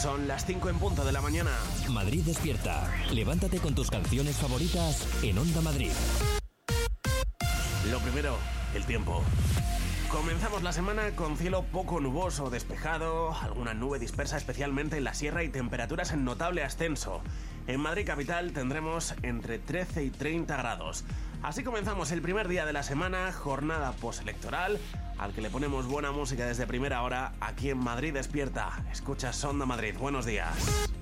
Son las 5 en punto de la mañana. Madrid despierta. Levántate con tus canciones favoritas en Onda Madrid. Lo primero, el tiempo. Comenzamos la semana con cielo poco nuboso, despejado, alguna nube dispersa especialmente en la sierra y temperaturas en notable ascenso. En Madrid capital tendremos entre 13 y 30 grados. Así comenzamos el primer día de la semana, jornada postelectoral, al que le ponemos buena música desde primera hora aquí en Madrid despierta. Escuchas Onda Madrid, buenos días.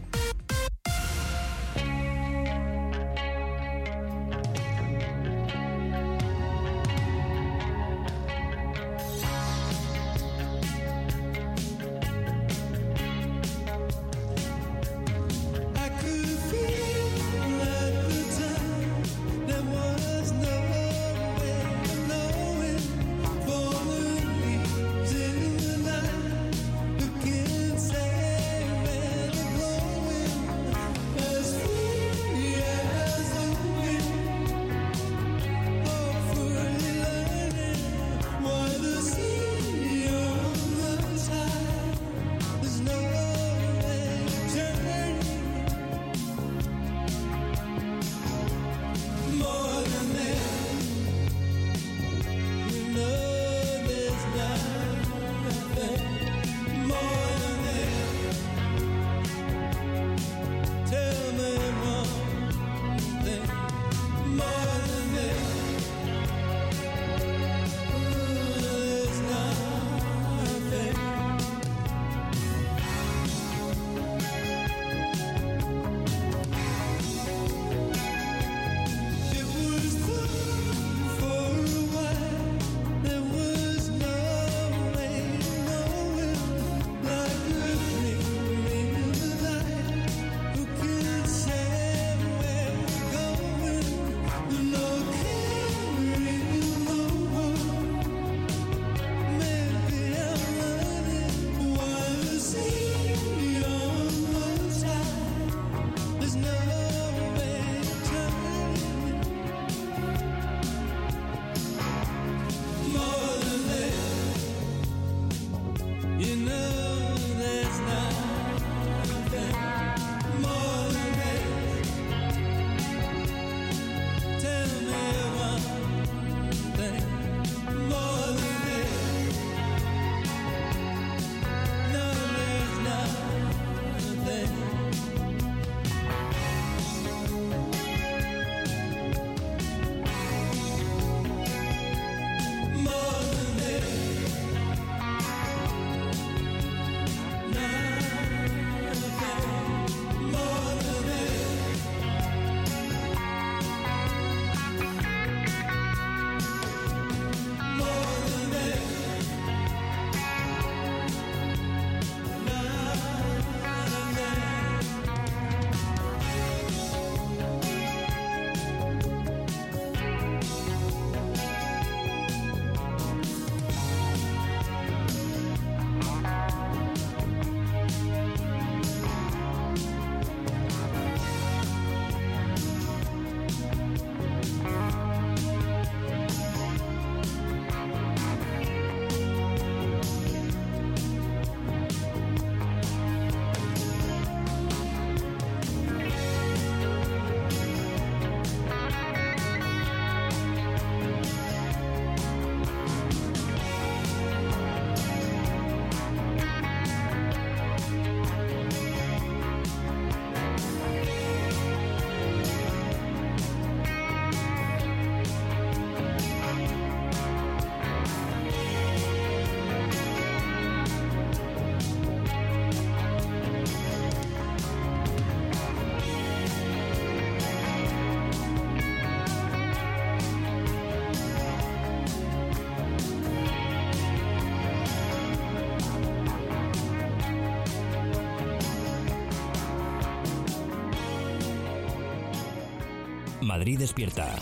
Madrid despierta.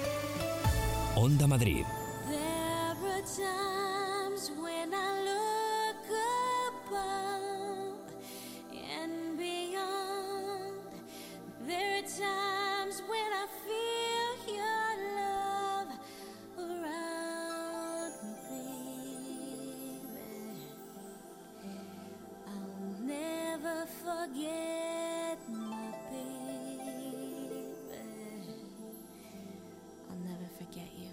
Onda Madrid. Forget forget my baby. I'll never forget you.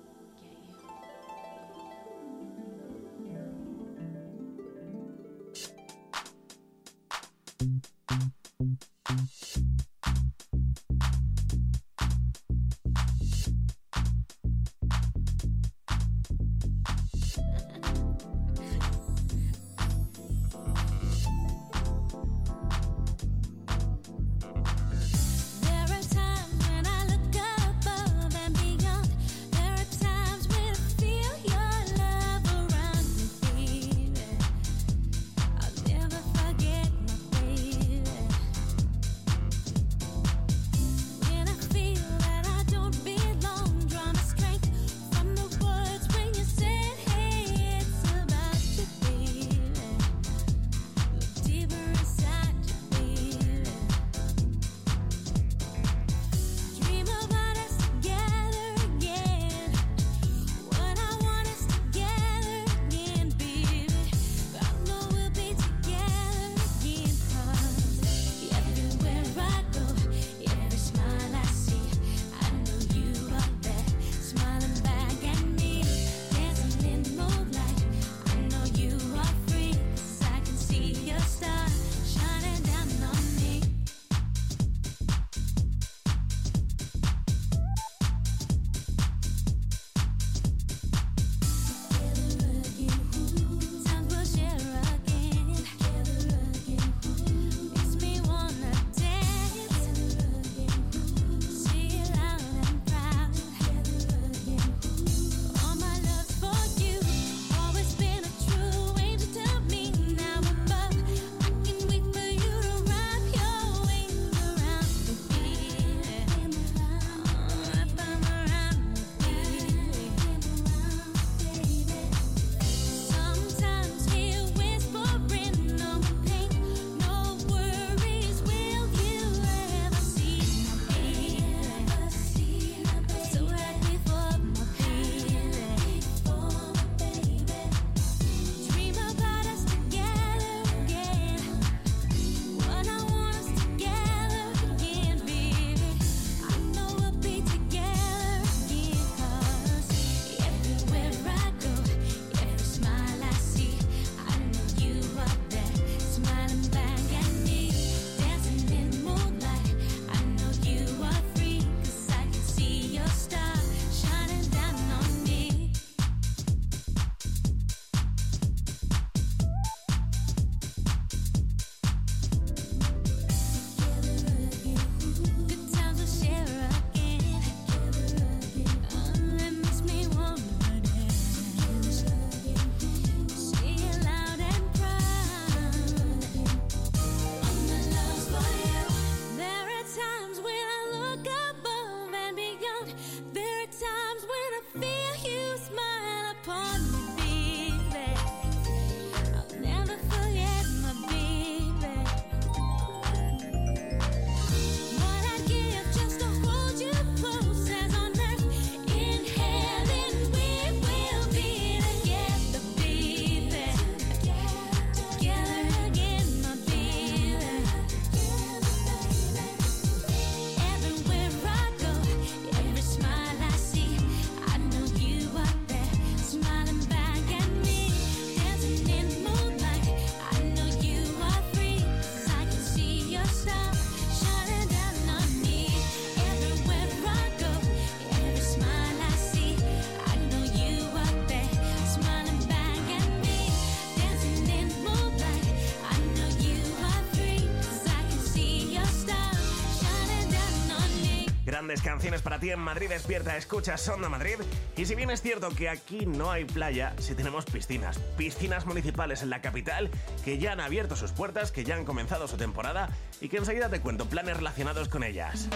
Grandes canciones para ti en Madrid Despierta. Escuchas Onda Madrid. Y si bien es cierto que aquí no hay playa, sí tenemos piscinas municipales en la capital que ya han abierto sus puertas, que ya han comenzado su temporada y que enseguida te cuento planes relacionados con ellas.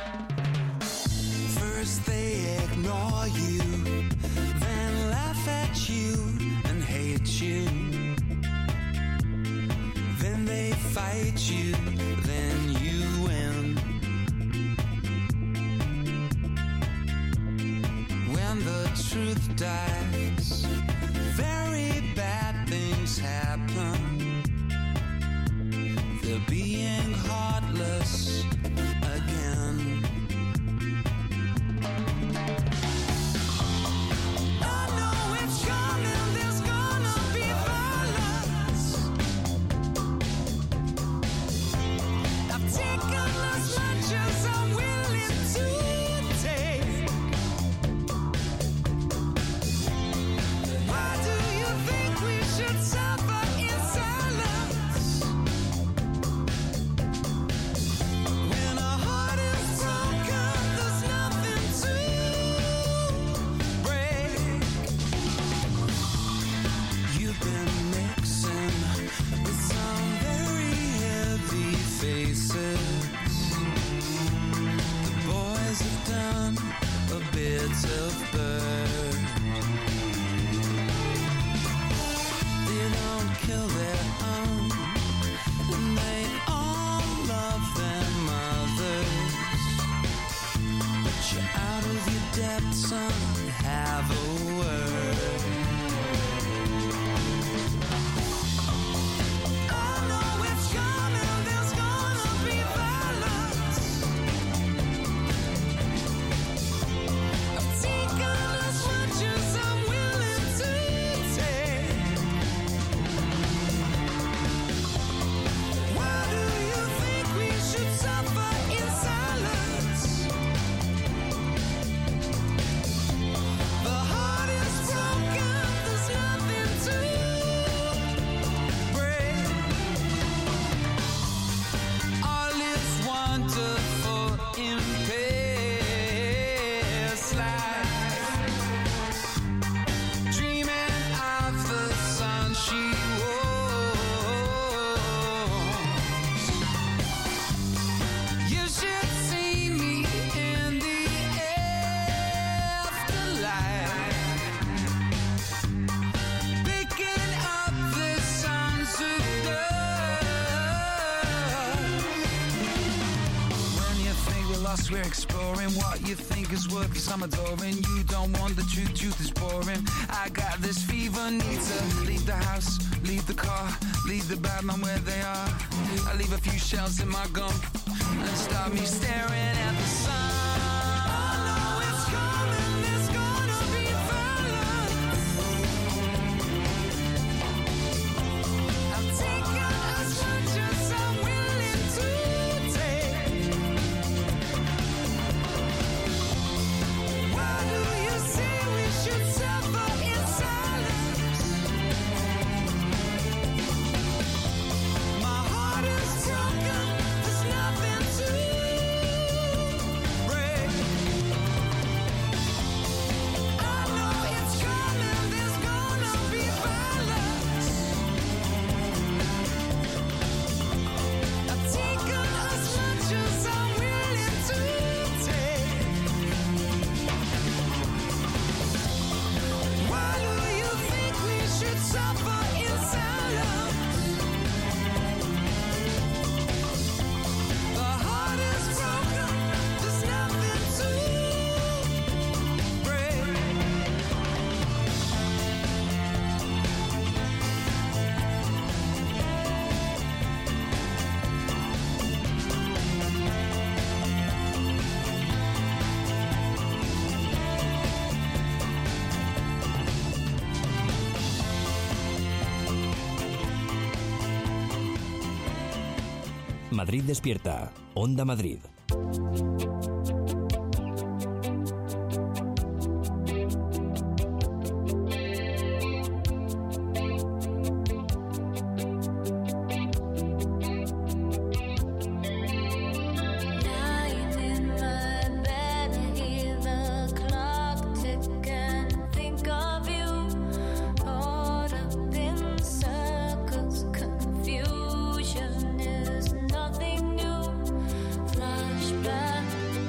First they ignore you, then laugh at you and hate you. Then they fight you, then you win. When the truth dies, very bad things happen. There'll be us again. I know it's coming, there's gonna be violence. I've taken as much as I'm willing to take. Why do you think we should suffer in silence? When our heart is broken, there's nothing to break. You've been mixing with some very heavy faces. The boys have done a bit of bird. They don't kill their own, and they all love their mothers. But you're out of your depth, son, have a word. I know it's coming, there's gonna be violence. I've taken as much as I'm willing to take. Why do you think we should suffer in silence? The heart is broken, there's nothing to break. All is wonderful in past life. Dreaming of the sun she was. You should see me in the afterlife, picking up the sounds of love. When you think we're lost, we're exploring what you think is worth, 'cause I'm adoring. You don't want the truth is boring. I got this fever, need to leave the house, leave the car, leave the bad man where they are. I leave a few shells in my gum and stop me staring at the sun. I know it's coming, there's gonna be violence. I've taken as much as I'm willing to take. Why do you say we should suffer in silence? My heart is broken, there's nothing to break. I know it's coming, there's gonna be violence. I've taken as much as I'm willing to take. Why do you think we should suffer in silence? The heart is broken, there's nothing to break. Madrid despierta. Onda Madrid. Lying in my bed, I hear the clock tick and think of you. Caught up in circles, confusion is nothing new. Flashback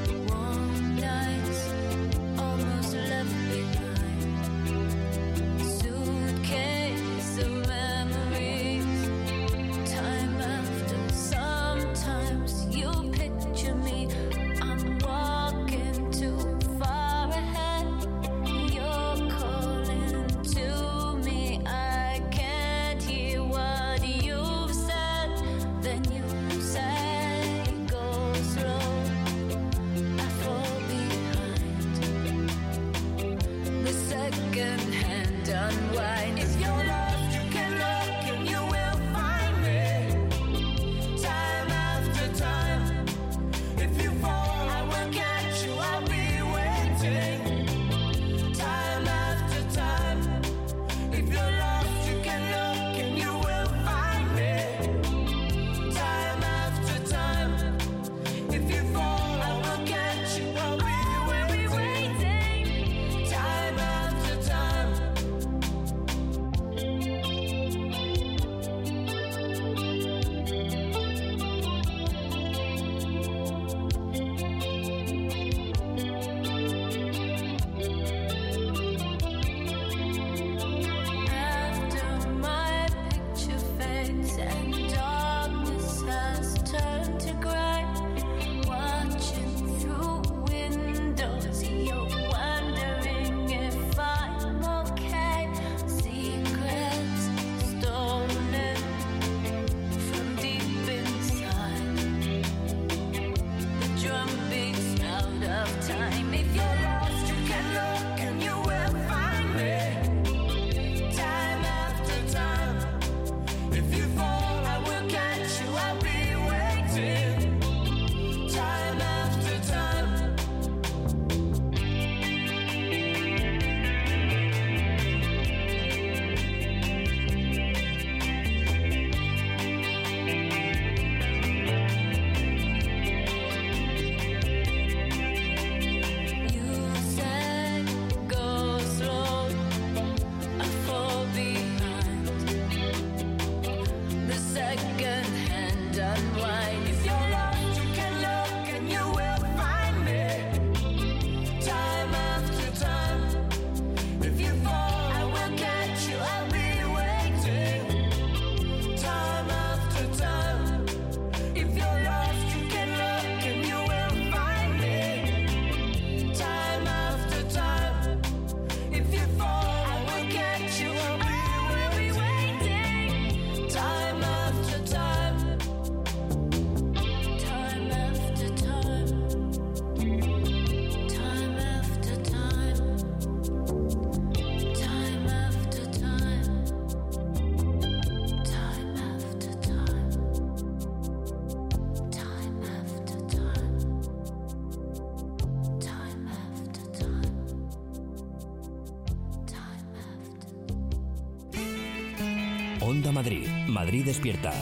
Onda Madrid. Madrid despierta.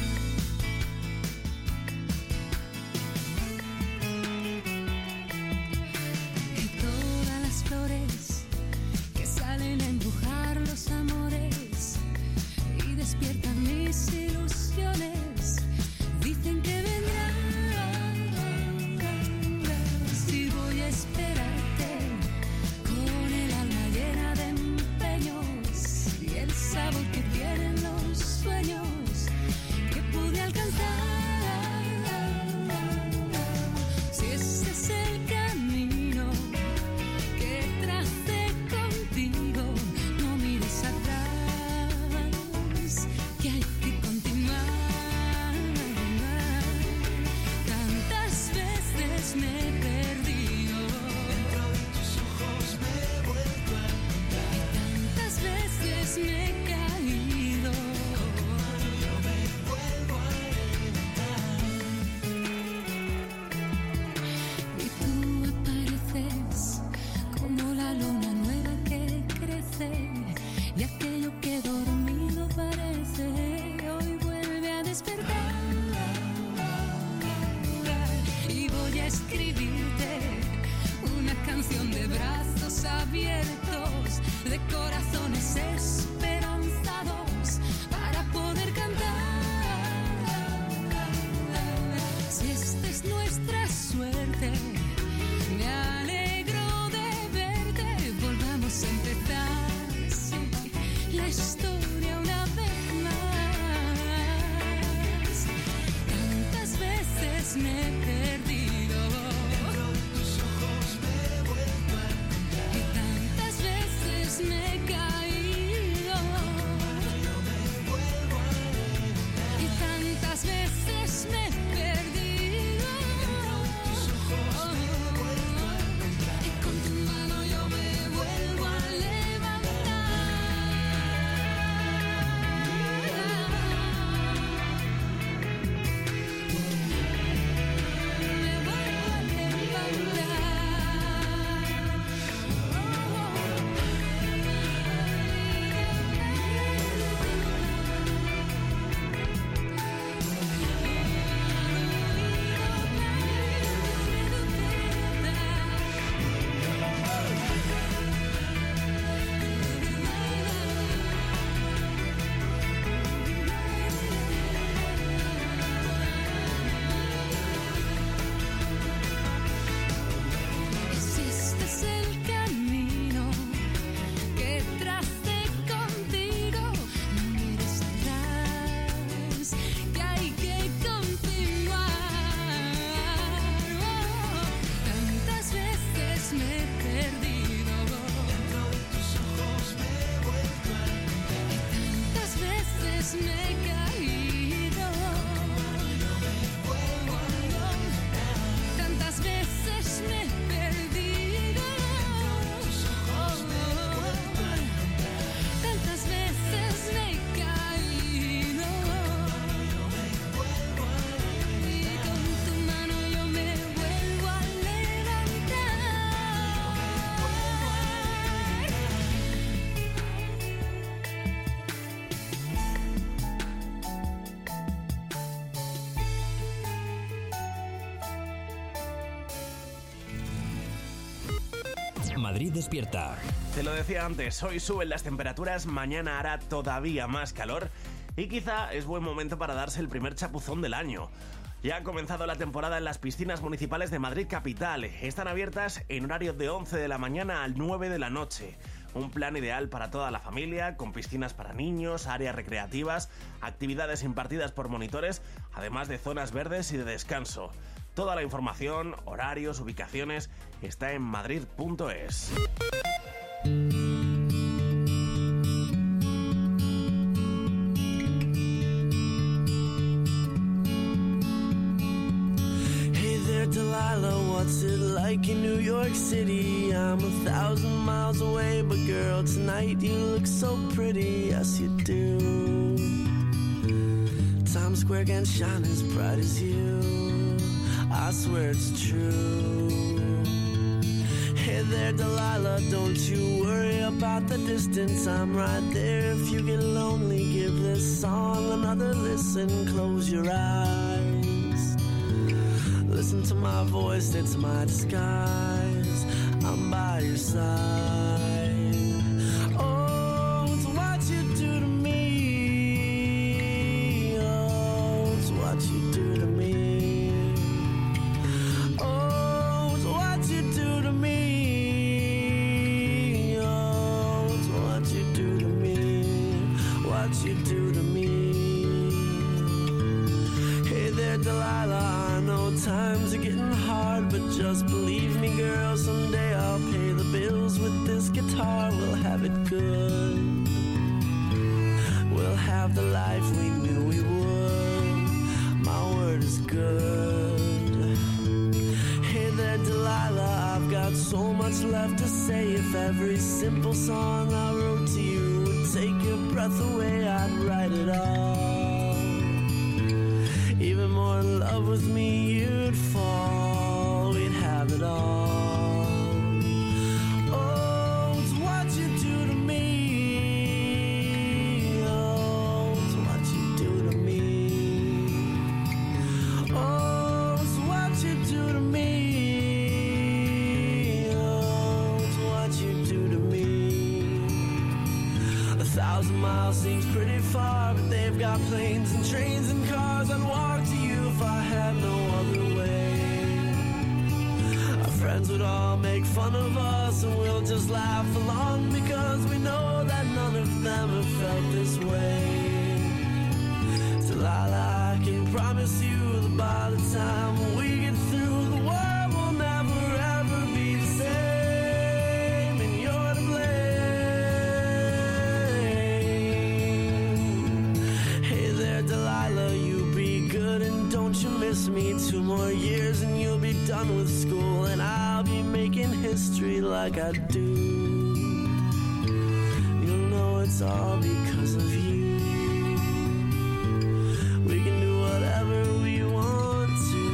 Todas las flores que salen a embrujar los amores y despiertan mis ilusiones, dicen que vendrás y voy a esperarte con el alma llena de empeños y el sabor que tienen los sueños que pude alcanzar. Si ese es el camino que tracé contigo, no mires atrás, que hay que continuar. Tantas veces me he perdido, dentro de tus ojos me he vuelto a encontrar, y tantas veces me he caído, yo me vuelvo a levantar. Y tú apareces como la luna nueva que crece, y aquello que dormido parece hoy vuelve a despertar. Y voy a escribirte una canción de brazos abiertos, de corazones esperanzados, para poder cantar. Si esta es nuestra suerte, me alegro de verte. Volvamos a empezar, sí, la historia una vez más. Tantas veces me he perdido, dentro de tus ojos me he vuelto a encontrar, y tantas veces me he caído, yo me vuelvo a levantar, y tantas veces me he perdido, dentro de tus ojos me he vuelto a encontrar, y con tu mano yo me vuelvo a levantar. Me vuelvo a levantar. Si este es el camino que tracé contigo, no mires atrás, que hay que continuar. Tantas veces me he perdido, dentro de tus ojos me he vuelto a encontrar, y tantas veces me he caído, yo me vuelvo a levantar. Tantas veces me he perdido, dentro de tus ojos me he vuelto a encontrar, tantas veces me he caído, yo me vuelvo a levantar, y con tu mano yo me vuelvo a levantar. Madrid despierta. Te lo decía antes, hoy suben las temperaturas, mañana hará todavía más calor y quizá es buen momento para darse el primer chapuzón del año. Ya ha comenzado la temporada en las piscinas municipales de Madrid Capital. Están abiertas en horario de 11 de la mañana al 9 de la noche. Un plan ideal para toda la familia, con piscinas para niños, áreas recreativas, actividades impartidas por monitores, además de zonas verdes y de descanso. Toda la información, horarios, ubicaciones, está en madrid.es. Hey there, Delilah, what's it like in New York City? I'm 1,000 miles away, but girl, tonight you look so pretty, yes you do. Times Square can't shine as bright as you, I swear it's true. Hey there, Delilah, don't you worry about the distance. I'm right there if you get lonely. Give this song another listen. Close your eyes. Listen to my voice, it's my disguise. I'm by your side. Oh, it's what you do to me. Oh, it's what you do to me. Oh, it's what you do to me. Oh, it's what you do to me. What you do to me. Hey there, Delilah, I know times are getting hard, but just believe me, girl, someday I'll pay the bills with this guitar. We'll have it good. We'll have the life we knew we would. My word is good. Hey there, Delilah, I've got so much left to say. If every simple song I wrote to you would take your breath away, I'd write it all. Even more in love with me, you'd fall. We'd have it all. Oh, it's what you do to me. Oh, it's what you do to me. Oh, it's what you do to me. Oh, it's what you do to me. 1,000 miles seems pretty far, but they've got planes and trains and cars. I'd walk to you if I had no other way. Our friends would all make fun of us, and we'll just laugh along because we know that none of them have felt this way. Delilah, I can promise you that by the time we get through, the world will never ever be the same, and you're to blame. Hey there, Delilah, you be good and don't you miss me. 2 more years and you'll be done with school, and I'll be making history like I do. You'll know it's all because of you. We can do whatever we want to.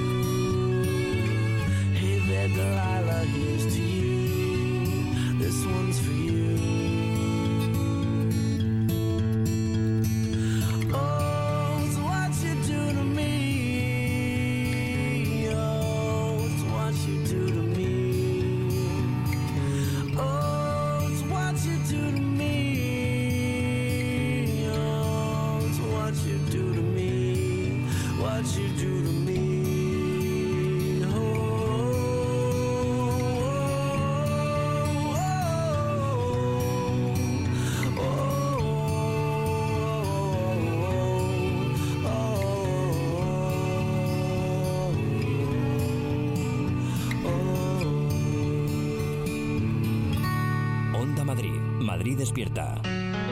Hey there, Delilah, here's to you. This one's for you. Oh, it's what you do to me. Oh, it's what you do to me. Oh, it's what you do to me. Oh, it's what you do to me. What you do to me. Oh, oh, oh, Onda Madrid. Madrid despierta.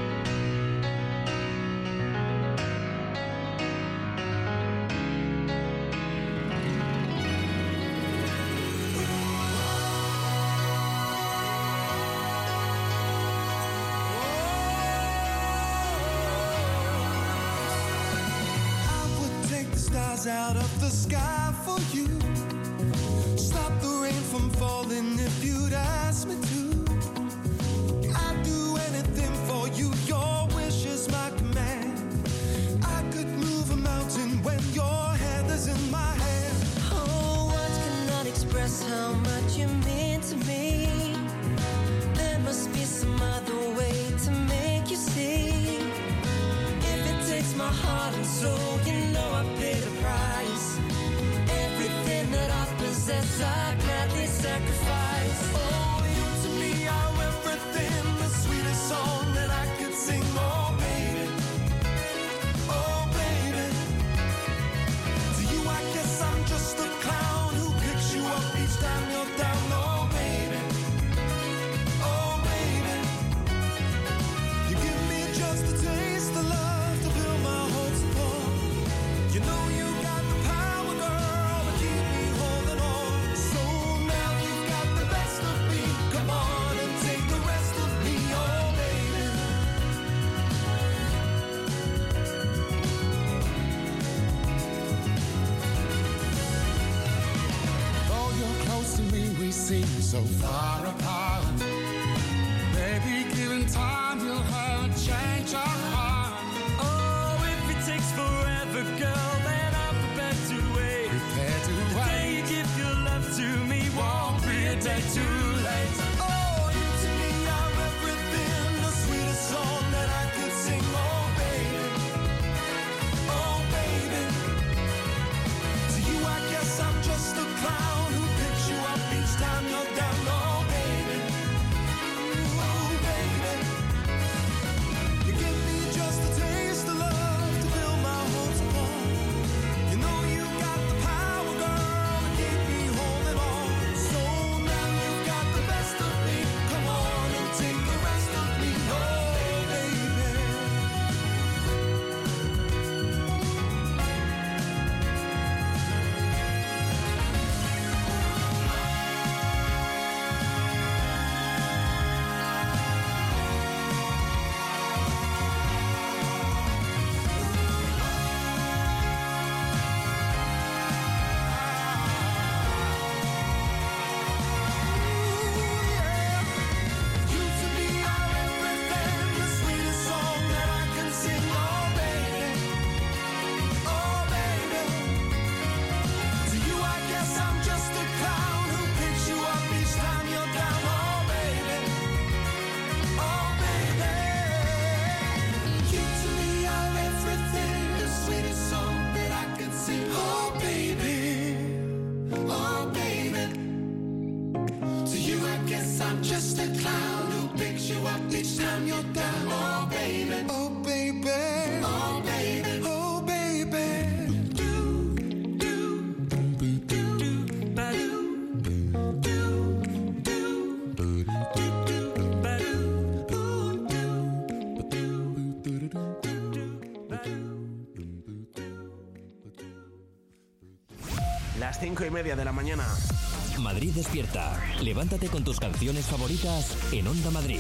Out of the sky for you. Stop the rain from falling if you'd ask me to. I'd do anything for you. Your wish is my command. I could move a mountain when your hand is in my hand. Oh, words cannot express how much you mean to me. There must be some other way to make you see. If it takes my heart and soul, you know I pay the price. Everything that I possess, I gladly sacrifice. Oh, you to me are everything, the sweetest song that I could sing. seem so far apart. Maybe given time you'll have a change of heart. Oh, if it takes forever, girl, then I'm prepared to wait. Prepare to The wait. day you give your love to me won't be a day too late. Oh, you to me are everything, the sweetest song that I could sing. Oh, baby. Oh, baby. To you, I guess I'm just a clown who picks you up each time you're down. Oh, baby. Oh, baby. You give me just a taste of love to fill my hopes upon. You know you got the power, girl, to keep me holding on. So now you've got the best of me. Come on and take the rest of me. Oh, baby. You to me are everything, the sweetest song that I can sing. Oh, baby. Oh, baby. To you, I guess I'm just a clown who picks you up each time you're down. Oh, baby. Oh, baby. You to me are everything, the sweetest song that I can sing. Oh, baby. Oh, baby. To you, I guess I'm just a clown who picks you up each time you're down. Oh, baby. Oh, baby. Oh, baby. Oh, baby. Do, do, do, do, ba-do. Do, do, do, do, ba-do. Las 5:30 de la mañana. Madrid despierta. Levántate con tus canciones favoritas en Onda Madrid.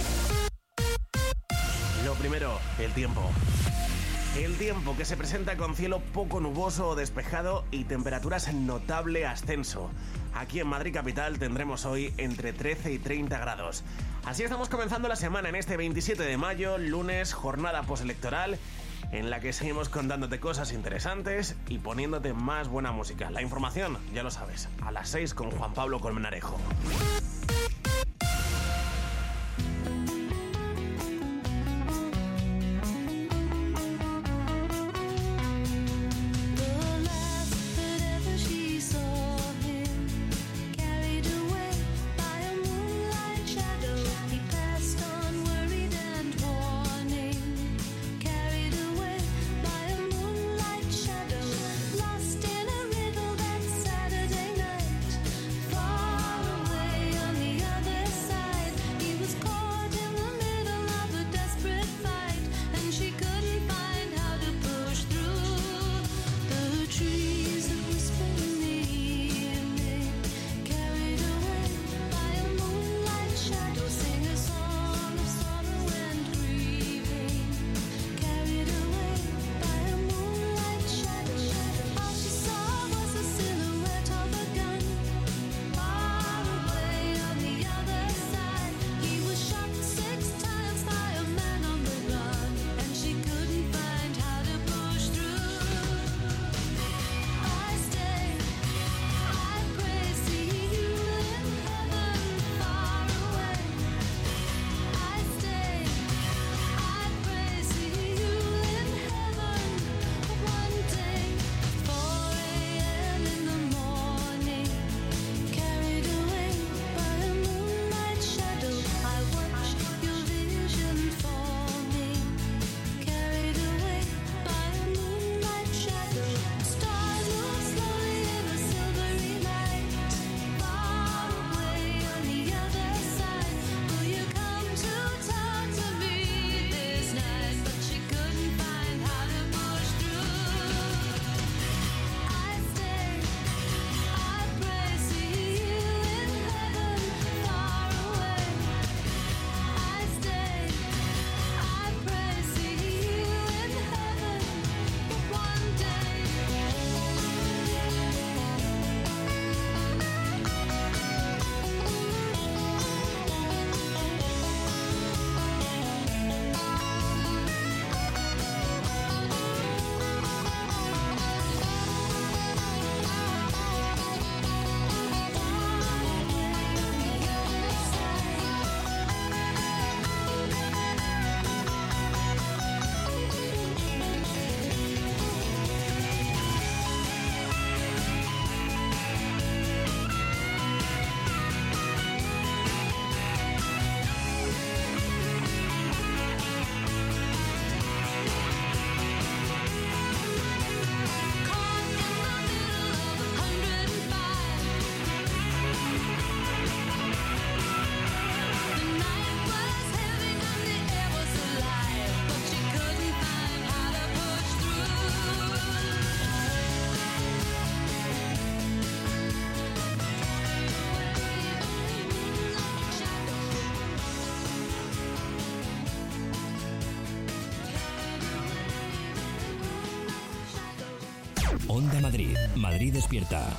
Lo primero, el tiempo. El tiempo que se presenta con cielo poco nuboso o despejado y temperaturas en notable ascenso. Aquí en Madrid capital tendremos hoy entre 13 y 30 grados. Así estamos comenzando la semana en este 27 de mayo, lunes, jornada postelectoral, en la que seguimos contándote cosas interesantes y poniéndote más buena música. La información, ya lo sabes, a las 6 con Juan Pablo Colmenarejo. The last that ever she saw him, carried away by a moonlight shadow, he passed on worried and warning. Carried away by a moonlight shadow, lost in a riddle that Saturday night, far away Onda Madrid. Madrid despierta.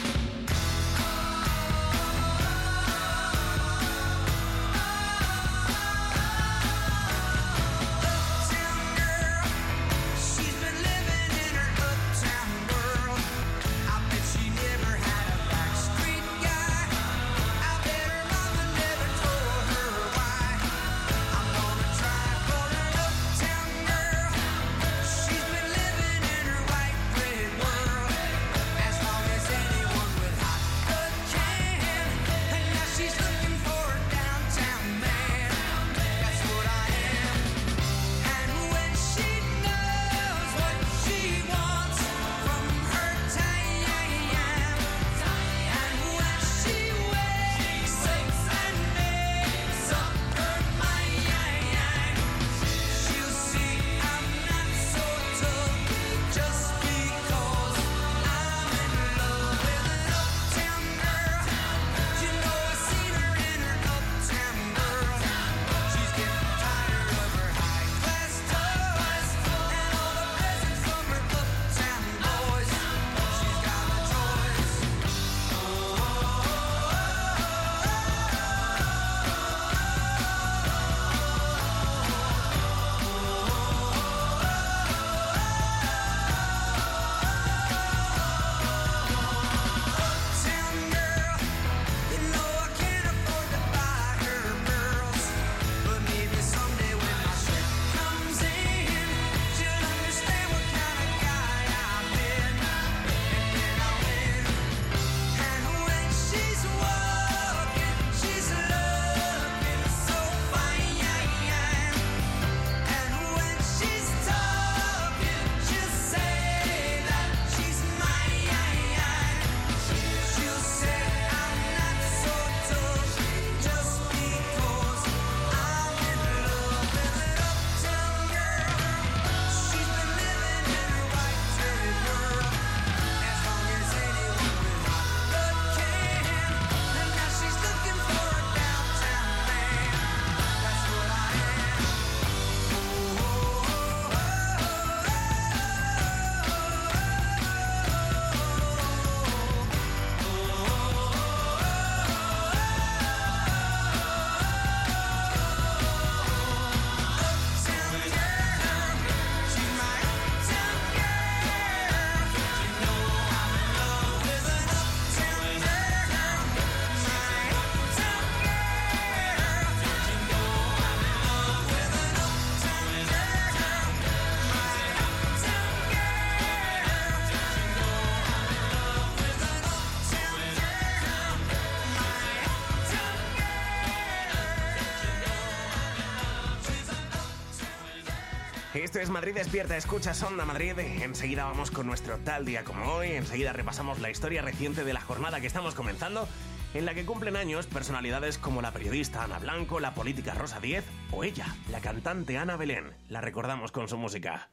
Esto es Madrid Despierta, escuchas Onda Madrid. Enseguida vamos con nuestro tal día como hoy. Enseguida repasamos la historia reciente de la jornada que estamos comenzando, en la que cumplen años personalidades como la periodista Ana Blanco, la política Rosa Díez o ella, la cantante Ana Belén. La recordamos con su música.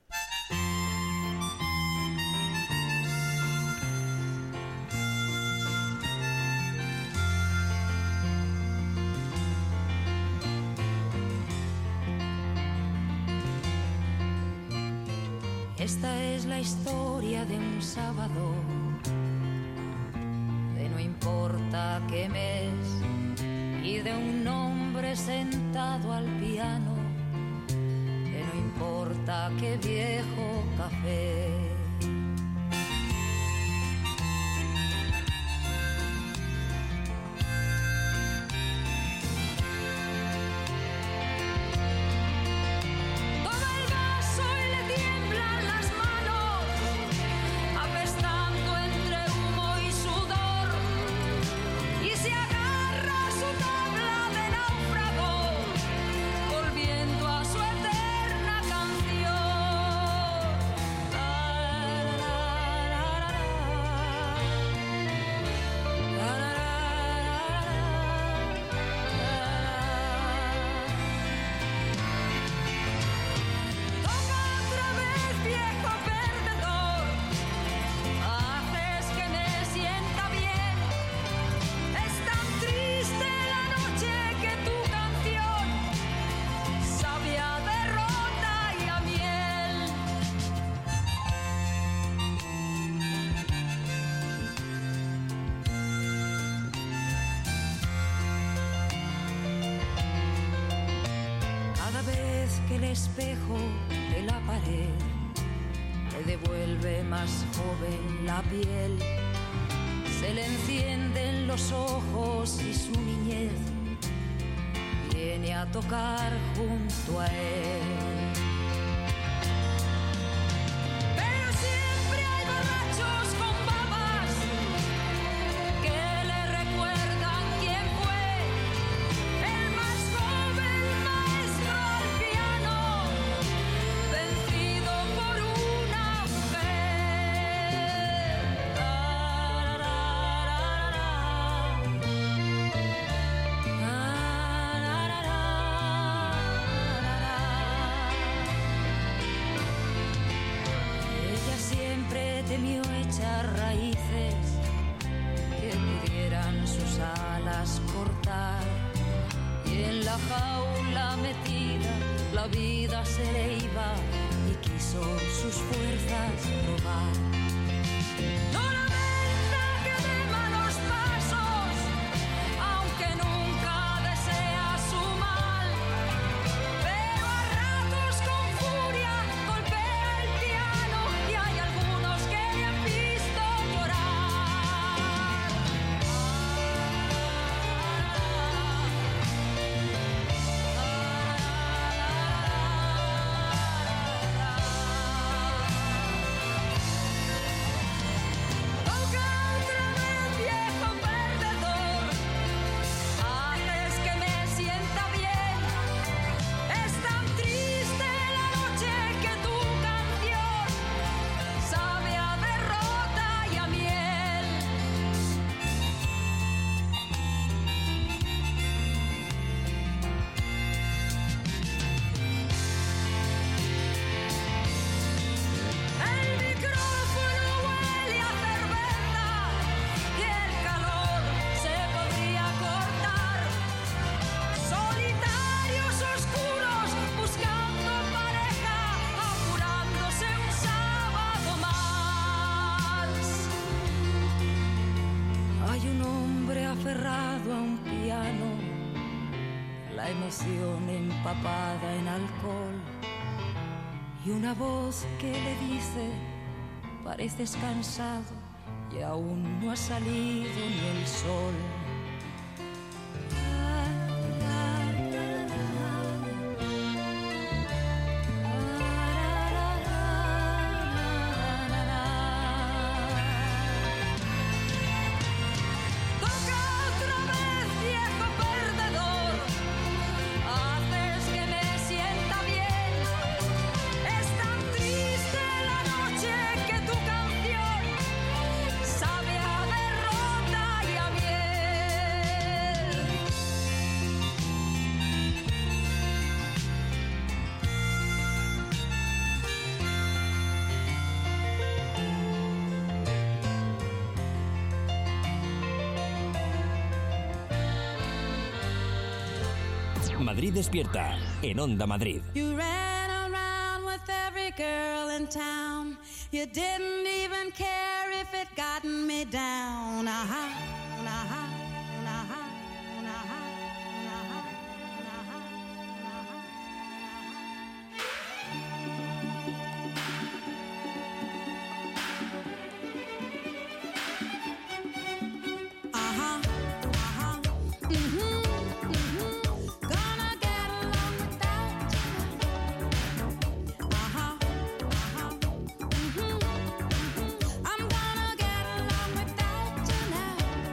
Esta es la historia de un sábado, de no importa qué mes, y de un hombre sentado al piano, de no importa qué viejo café. Volviendo a su eterna canción. Cada vez que el espejo de la pared le devuelve más joven la piel, se le encienden los ojos y su niñez viene a tocar junto a él. Pero siempre hay borrachos con babas que le recuerdan quién fue el más joven maestro al piano, vencido por una mujer. Ella siempre temió echar raíces que pudieran sus alas cortar, y en la jaula metida la vida se le iba y quiso sus fuerzas probar. No lamenta que dé malos pasos, aunque nunca desea su mal, pero a ratos con furia golpea el piano y hay algunos que le han visto llorar. Toca otra vez, viejo perdedor, haces que me sienta bien. Es tan triste la noche que tu canción sabe a derrota y a miel. El micrófono huele a cerveza y el calor se podría cortar. Solitarios oscuros buscando pareja, apurándose un sábado más. Hay un hombre aferrado a un piano, la emoción empapada en alcohol, y una voz que le dice: pareces cansado y aún no ha salido ni el sol. Toca otra vez, viejo perdedor, haces que me sienta bien. Es tan triste la noche que tu canción sabe a derrota y a miel. Madrid despierta en Onda Madrid. You ran around with every girl in town. You didn't even care if it gotten me down. Aha, aha, aha, aha, aha, aha, aha. Gonna get along without you. Aha, aha. I'm gonna get along without you now.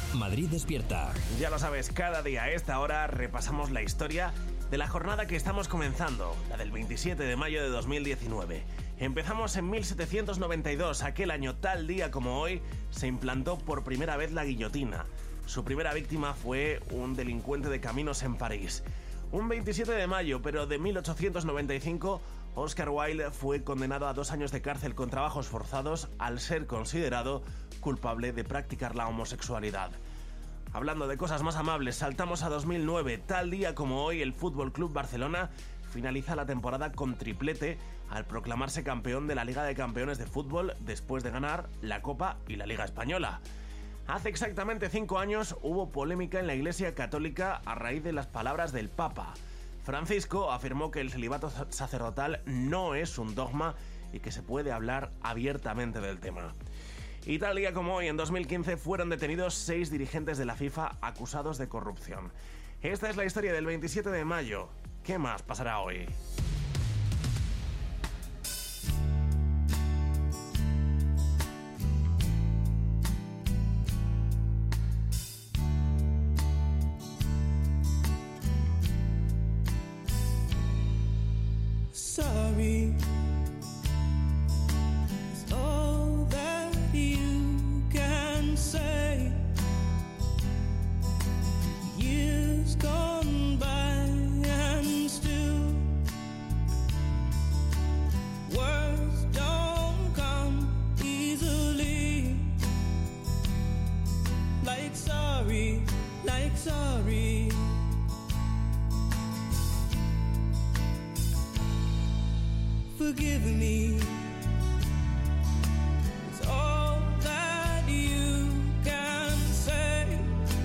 Madrid Despierta. Ya lo sabes, cada día a esta hora repasamos la historia de la jornada que estamos comenzando, la del 27 de mayo de 2019. Empezamos en 1792, aquel año, tal día como hoy, se implantó por primera vez la guillotina. Su primera víctima fue un delincuente de caminos en París. Un 27 de mayo, pero de 1895, Oscar Wilde fue condenado a 2 años de cárcel con trabajos forzados al ser considerado culpable de practicar la homosexualidad. Hablando de cosas más amables, saltamos a 2009. Tal día como hoy, el Fútbol Club Barcelona finaliza la temporada con triplete al proclamarse campeón de la Liga de Campeones de Fútbol después de ganar la Copa y la Liga Española. Hace exactamente 5 años hubo polémica en la Iglesia Católica a raíz de las palabras del Papa. Francisco afirmó que el celibato sacerdotal no es un dogma y que se puede hablar abiertamente del tema. Y tal día como hoy, en 2015, fueron detenidos 6 dirigentes de la FIFA acusados de corrupción. Esta es la historia del 27 de mayo. ¿Qué más pasará hoy? Sorry. It's all that you can say. Years gone by and still words don't come easily. Like sorry, like sorry. Forgive me. It's all that you can say.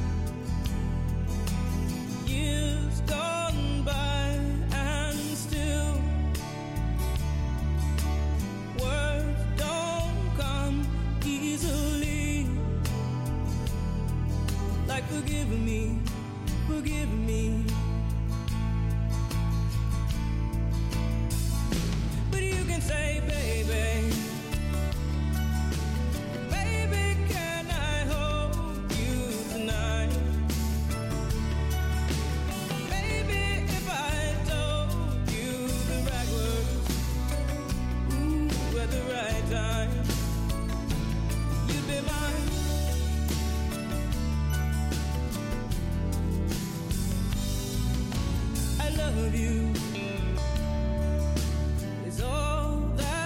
Years gone by and still words don't come easily. Like forgive me, forgive me. Say, baby, baby, can I hold you tonight? Baby, if I told you the right words, ooh, at the right time, you'd be mine. I love you. It's all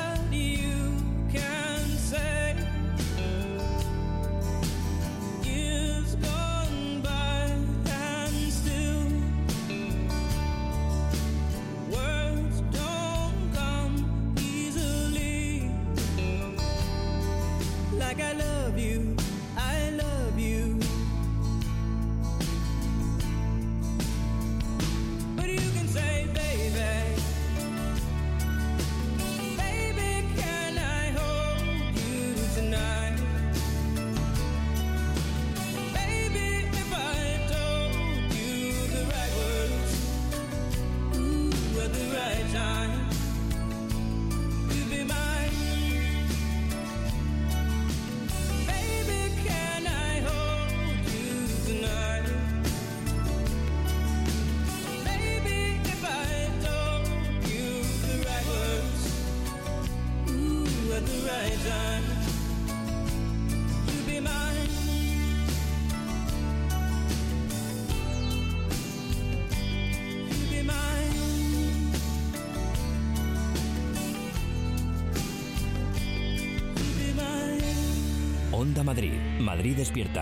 Onda Madrid. Madrid Despierta.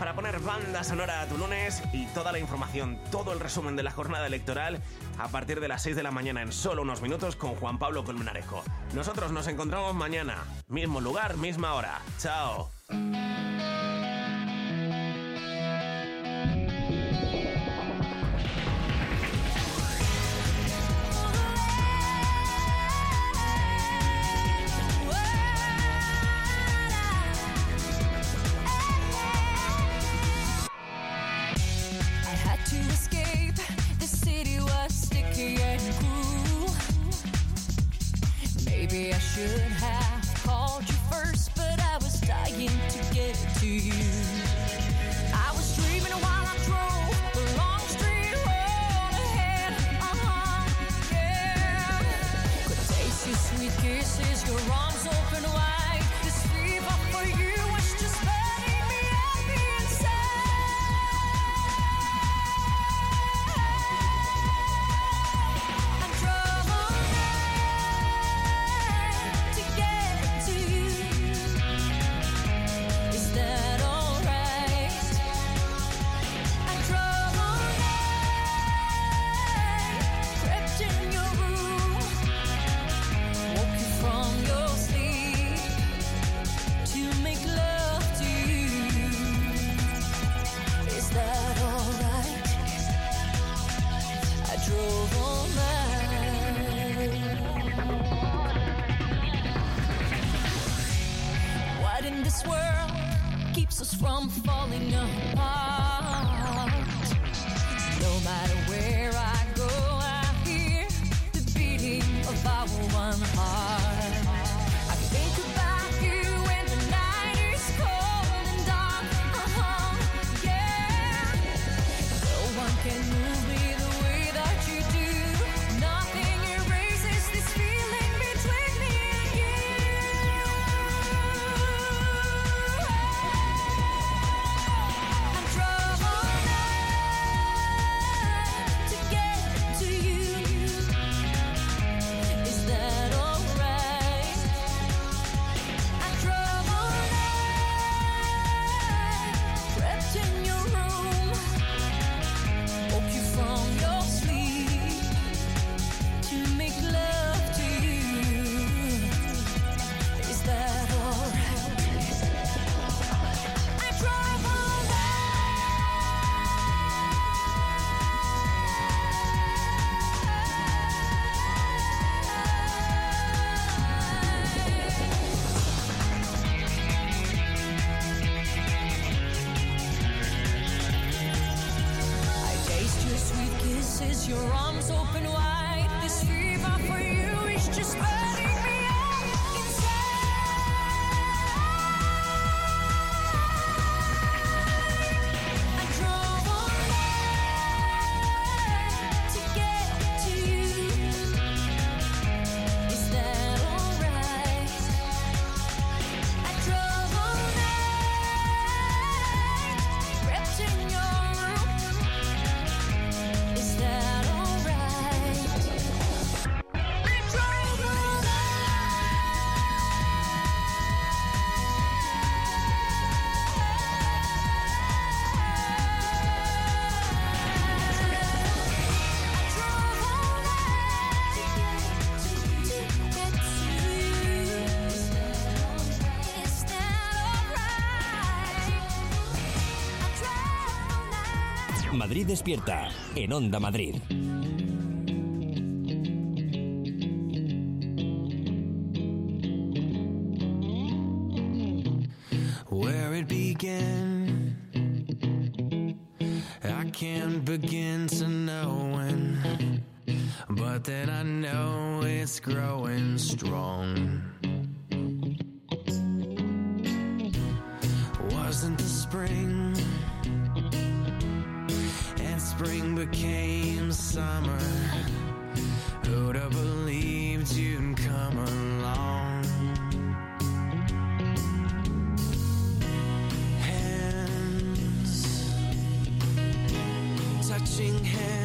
para poner banda sonora a tu lunes y toda la información, todo el resumen de la jornada electoral a partir de las 6 de la mañana en solo unos minutos con Juan Pablo Colmenarejo. Nosotros nos encontramos mañana, mismo lugar, misma hora. ¡Chao! Maybe I should have called you first, but I was dying to get to you. I was dreaming while I drove the long street road ahead. Yeah. Could taste your sweet kisses, your arms open wide. This fever for you was just burning me up inside. I'm troubled to get to you. Is that alright? I drove all night, crept in your room, woke you from your sleep to make love to you. Is that alright? I drove all night. What in this world keeps us from falling apart? No matter where I go, I hear the beating of our one heart. I think about you when the night is cold and dark. Yeah. No one can move me the way that you do. Nothing erases this feeling between me and you. I'm troubled to get to you. Is that alright? I'm troubled, crept in your room, woke you from your sleep to make love to you. Is that alright? I'm troubled. I taste your sweet kisses, your arms open wide. This fever for you is just burning me up inside. I drove all night to get to you. Is that alright? I drove all night, crept in your room. Is that alright? I drove all night. I drove all night to get to you. Is that alright? I drove all night. Madrid despierta en Onda Madrid. Where it began, I can't begin to know when, but then I know it's growing strong. Wasn't the spring, and spring became summer. Who'd have believed you'd come along? Hands touching hands.